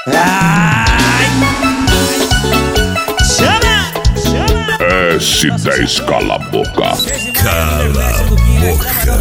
Ai. Chama! S10 cala a boca. Cala a boca.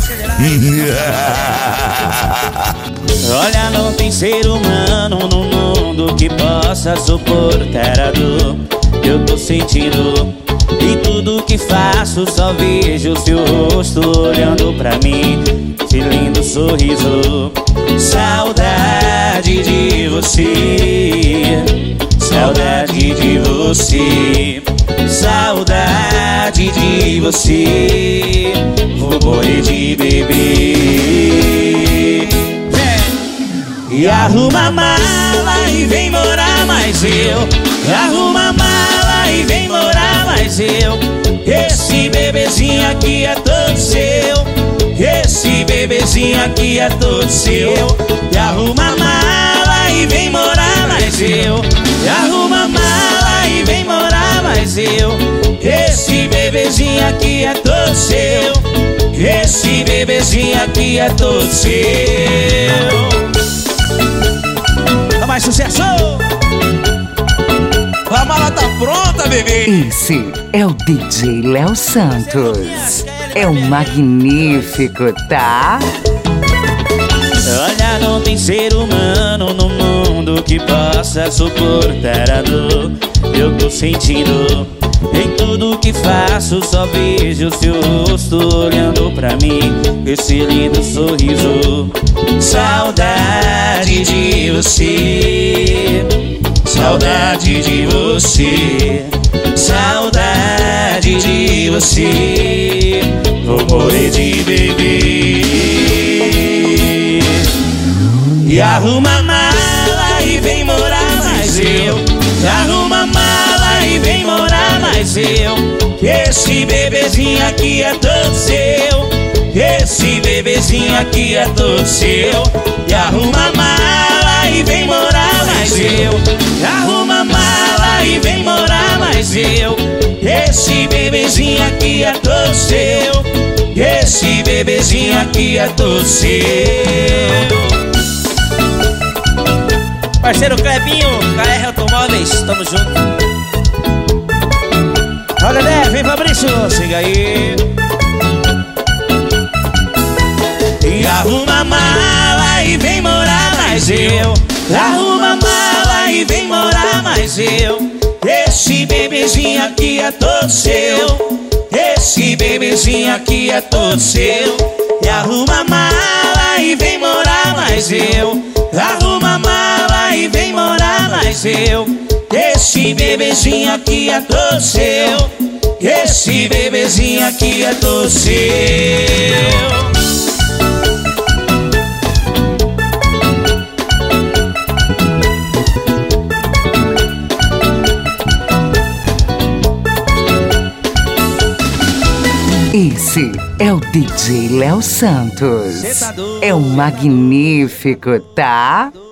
Olha, não tem ser humano no mundo que possa suportar a dor que eu tô sentindo. Em tudo que faço só vejo seu rosto olhando pra mim, esse lindo sorriso. Saudade de você, saudade de você, saudade de você. Vou morrer de beber. E arruma a mala e vem morar mais eu. Arruma a mala e vem morar mais eu. Esse bebezinho aqui é todo seu. Esse bebezinho aqui é todo seu. E arruma a mala e vem morar mais eu. E arruma a mala e vem morar mais eu. Esse bebezinho aqui é todo seu. Esse bebezinho aqui é todo seu. Dá mais sucesso! A mala tá pronta, bebê! Esse é o DJ Léo Santos. É o magnífico, tá? Olha, não tem ser humano no mundo que possa suportar a dor que eu tô sentindo. Em tudo que faço só vejo seu rosto olhando pra mim, esse lindo sorriso. Saudade de você, saudade de você, saudade de você. Vou morrer de beber. E arruma a mala e vem morar mais eu. Arruma a mala e vem morar mais eu. Esse bebezinho aqui é todo seu. Esse bebezinho aqui é todo seu. E arruma a mala e vem morar mais eu. Arruma a mala e vem morar mais eu. Esse bebezinho aqui é todo seu. Esse bebezinho aqui é todo seu. Parceiro Clebinho, KR Automóveis, tamo junto. Olha, né, vem Fabrício, siga aí. E arruma a mala e vem morar mais eu. Arruma a mala e vem morar mais eu. Esse bebezinho aqui é todo seu. Esse bebezinho aqui é todo seu. E arruma a mala e vem morar mais eu. Arruma a mala e vem morar mais eu. Esse bebezinho aqui é todo seu. Esse bebezinho aqui é todo seu. Esse é o DJ Léo Santos. É o magnífico, tá?